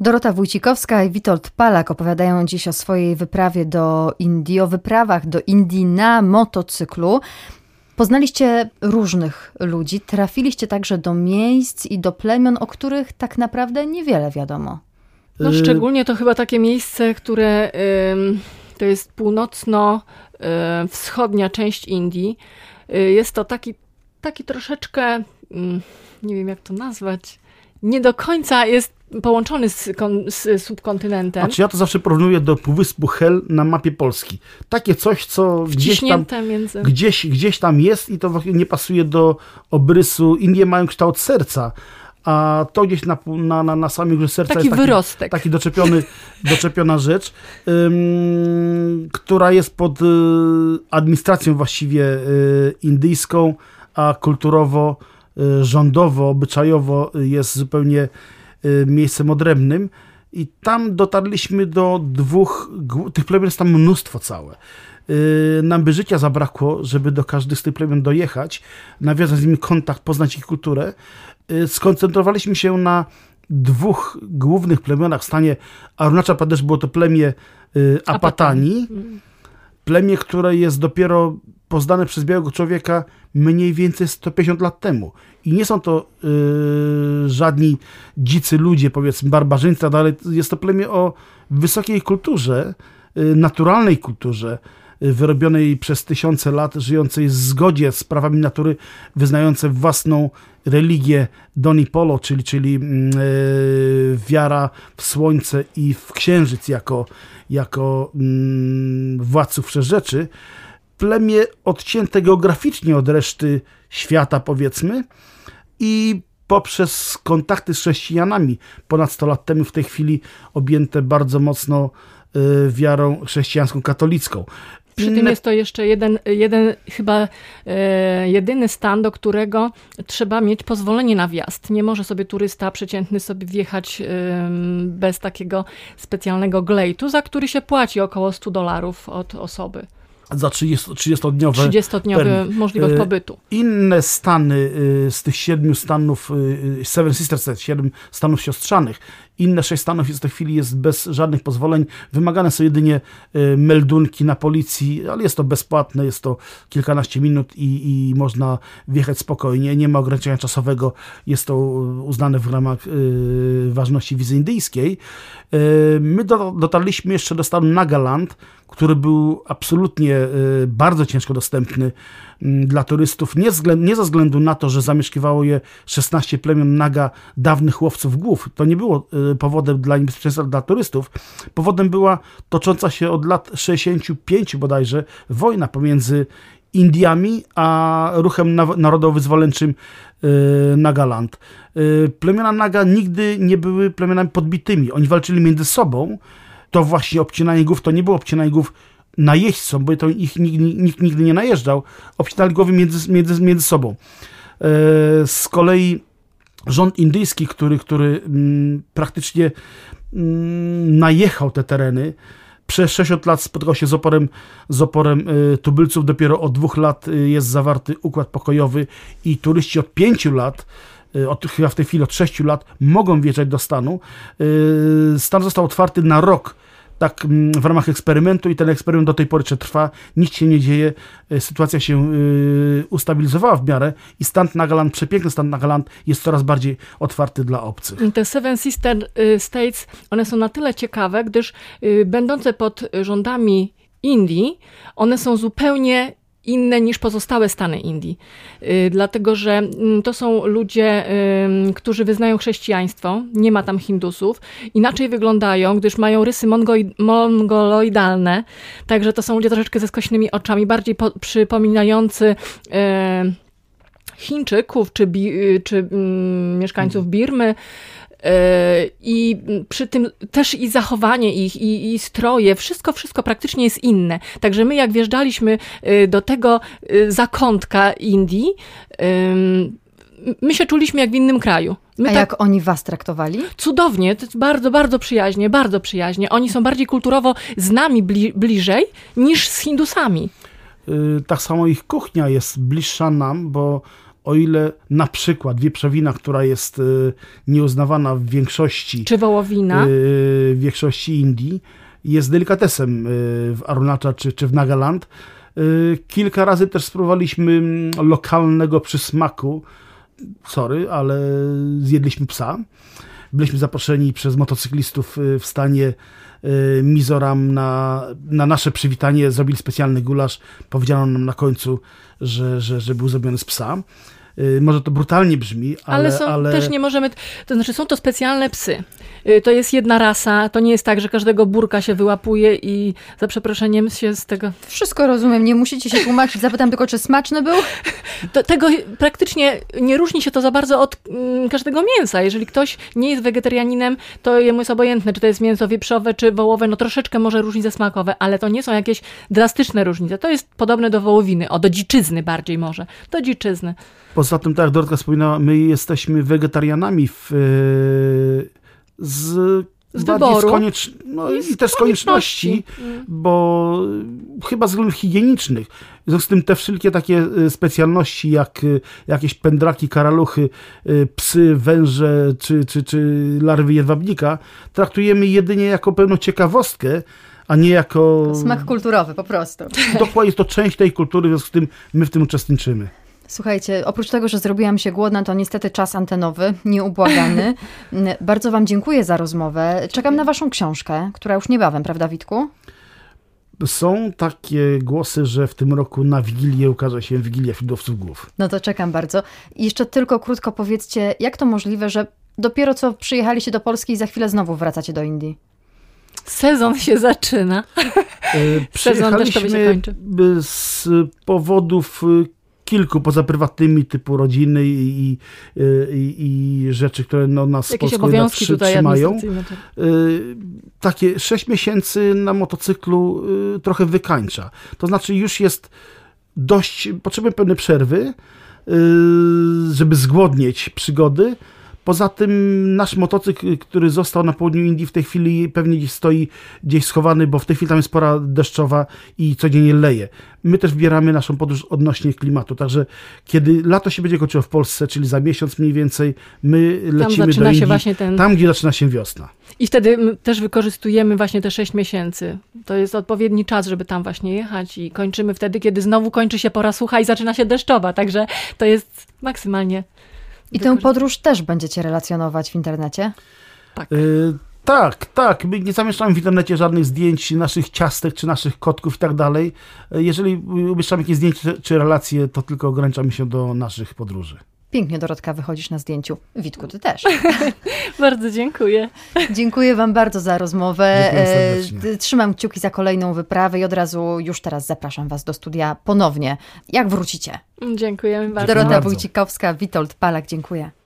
Dorota Wójcikowska i Witold Palak opowiadają dziś o swojej wyprawie do Indii, o wyprawach do Indii na motocyklu. Poznaliście różnych ludzi, trafiliście także do miejsc i do plemion, o których tak naprawdę niewiele wiadomo. No szczególnie to chyba takie miejsce, które to jest północno-wschodnia część Indii. Jest to taki troszeczkę, nie wiem jak to nazwać, nie do końca jest połączony z subkontynentem. Znaczy ja to zawsze porównuję do Półwyspu Hel na mapie Polski. Takie coś, co gdzieś tam jest i to nie pasuje do obrysu. Indie mają kształt serca, a to gdzieś na samej górze serca taki jest wyrostek. Taki doczepiona rzecz, która jest pod administracją właściwie indyjską, a kulturowo, rządowo, obyczajowo jest zupełnie miejscem odrębnym. I tam dotarliśmy do tych plemion, jest tam mnóstwo całe. Nam by życia zabrakło, żeby do każdych z tych plemion dojechać, nawiązać z nimi kontakt, poznać ich kulturę. Skoncentrowaliśmy się na 2 głównych plemionach w stanie Arunachal Pradesh. Było to plemię Apatani. Plemię, które jest dopiero poznane przez białego człowieka mniej więcej 150 lat temu. I nie są to żadni dzicy ludzie, powiedzmy, barbarzyńcy, ale jest to plemię o wysokiej kulturze, naturalnej kulturze, wyrobionej przez tysiące lat, żyjącej w zgodzie z prawami natury, wyznające własną religię Donipolo, czyli wiara w słońce i w księżyc jako władców wszechrzeczy. Plemię odcięte geograficznie od reszty świata, powiedzmy, i poprzez kontakty z chrześcijanami ponad 100 lat temu, w tej chwili objęte bardzo mocno wiarą chrześcijańską, katolicką. Przy tym jest to jeszcze jedyny stan, do którego trzeba mieć pozwolenie na wjazd. Nie może sobie turysta przeciętny sobie wjechać bez takiego specjalnego glejtu, za który się płaci około $100 od osoby. Za 30-dniowy możliwość pobytu. Inne stany z tych 7 stanów, Seven Sisters, 7 stanów siostrzanych, inne 6 stanów w tej chwili jest bez żadnych pozwoleń. Wymagane są jedynie meldunki na policji, ale jest to bezpłatne, jest to kilkanaście minut i można wjechać spokojnie. Nie ma ograniczenia czasowego, jest to uznane w ramach ważności wizy indyjskiej. My dotarliśmy jeszcze do stanu Nagaland, który był absolutnie bardzo ciężko dostępny dla turystów, nie ze względu na to, że zamieszkiwało je 16 plemion Naga, dawnych łowców głów. To nie było powodem dla niebezpieczeństwa dla turystów. Powodem była tocząca się od lat 65 bodajże wojna pomiędzy Indiami a ruchem narodowo-wyzwoleńczym Nagaland. Plemiona Naga nigdy nie były plemionami podbitymi. Oni walczyli między sobą. To właśnie obcinanie głów, to nie było obcinanie głów najeźdźcom, bo to nikt nigdy nie najeżdżał. Obcinali głowy między sobą. Z kolei rząd indyjski, który praktycznie najechał te tereny, przez 60 lat spotykał się z oporem tubylców. Dopiero od 2 lat jest zawarty układ pokojowy i turyści od 5 lat, chyba w tej chwili od 6 lat, mogą wjeżdżać do stanu. Stan został otwarty na rok, tak w ramach eksperymentu, i ten eksperyment do tej pory jeszcze trwa. Nic się nie dzieje, sytuacja się ustabilizowała w miarę i stan Nagaland, przepiękny stan Nagaland, jest coraz bardziej otwarty dla obcych. Te Seven Sister States, one są na tyle ciekawe, gdyż będące pod rządami Indii, one są zupełnie inne niż pozostałe stany Indii. Dlatego, że to są ludzie, którzy wyznają chrześcijaństwo, nie ma tam Hindusów, inaczej wyglądają, gdyż mają rysy mongoloidalne, także to są ludzie troszeczkę ze skośnymi oczami, bardziej przypominający Chińczyków czy mieszkańców Birmy. I przy tym też i zachowanie ich, i stroje, wszystko praktycznie jest inne. Także my jak wjeżdżaliśmy do tego zakątka Indii, my się czuliśmy jak w innym kraju. Jak oni was traktowali? Cudownie, to jest bardzo przyjaźnie. Oni są bardziej kulturowo z nami bliżej niż z Hindusami. Tak samo ich kuchnia jest bliższa nam, bo O ile na przykład wieprzowina, która jest nieuznawana w większości... Czy wołowina? W większości Indii, jest delikatesem w Arunacza czy w Nagaland. Kilka razy też spróbowaliśmy lokalnego przysmaku. Sorry, ale zjedliśmy psa. Byliśmy zaproszeni przez motocyklistów w stanie Mizoram na nasze przywitanie. Zrobili specjalny gulasz. Powiedziano nam na końcu, że był zrobiony z psa. Może to brutalnie brzmi, ale... też nie możemy... To znaczy, są to specjalne psy. To jest jedna rasa. To nie jest tak, że każdego burka się wyłapuje i za przeproszeniem się z tego... Wszystko rozumiem, nie musicie się tłumaczyć. Zapytam tylko, czy smaczny był? Tego praktycznie nie różni się to za bardzo od każdego mięsa. Jeżeli ktoś nie jest wegetarianinem, to jemu jest obojętne, czy to jest mięso wieprzowe, czy wołowe. No troszeczkę może różnice smakowe, ale to nie są jakieś drastyczne różnice. To jest podobne do wołowiny. Do dziczyzny bardziej może. Do dziczyzny. Poza tym, tak jak Dorotka wspominała, my jesteśmy wegetarianami z wyboru. I też z konieczności, bo chyba z względów higienicznych. W związku z tym te wszelkie takie specjalności, jak jakieś pędraki, karaluchy, psy, węże czy larwy jedwabnika, traktujemy jedynie jako pewną ciekawostkę, a nie jako... Smak kulturowy po prostu. Dokładnie, jest to część tej kultury, w związku z tym my w tym uczestniczymy. Słuchajcie, oprócz tego, że zrobiłam się głodna, to niestety czas antenowy, nieubłagany. Bardzo wam dziękuję za rozmowę. Czekam na waszą książkę, która już niebawem, prawda, Witku? Są takie głosy, że w tym roku na Wigilię ukaże się Wigilia Fridłowców Głów. No to czekam bardzo. I jeszcze tylko krótko powiedzcie, jak to możliwe, że dopiero co przyjechaliście do Polski i za chwilę znowu wracacie do Indii? Sezon się zaczyna. Sezon deszczowy się kończy. Z powodów kilku, poza prywatnymi, typu rodziny i rzeczy, które nas jakieś w obowiązki tutaj trzymają. Takie 6 miesięcy na motocyklu trochę wykańcza. To znaczy już jest potrzebujemy pewnej przerwy, żeby zgłodnieć przygody. Poza tym nasz motocykl, który został na południu Indii, w tej chwili pewnie gdzieś stoi gdzieś schowany, bo w tej chwili tam jest pora deszczowa i codziennie leje. My też wybieramy naszą podróż odnośnie klimatu, także kiedy lato się będzie kończyło w Polsce, czyli za miesiąc mniej więcej, my lecimy do Indii, tam gdzie zaczyna się wiosna. I wtedy też wykorzystujemy właśnie te 6 miesięcy. To jest odpowiedni czas, żeby tam właśnie jechać i kończymy wtedy, kiedy znowu kończy się pora sucha i zaczyna się deszczowa, także to jest maksymalnie... I tę podróż też będziecie relacjonować w internecie? Tak. Tak. My nie zamieszczamy w internecie żadnych zdjęć naszych ciastek, czy naszych kotków i tak dalej. Jeżeli umieszczamy jakieś zdjęcia czy relacje, to tylko ograniczamy się do naszych podróży. Pięknie, Dorotka, wychodzisz na zdjęciu. Witku, ty też. Bardzo dziękuję. Dziękuję wam bardzo za rozmowę. Serdecznie. Trzymam kciuki za kolejną wyprawę i od razu już teraz zapraszam was do studia ponownie, jak wrócicie. Dziękujemy bardzo. Dorota Wójcikowska, Witold Palak, dziękuję.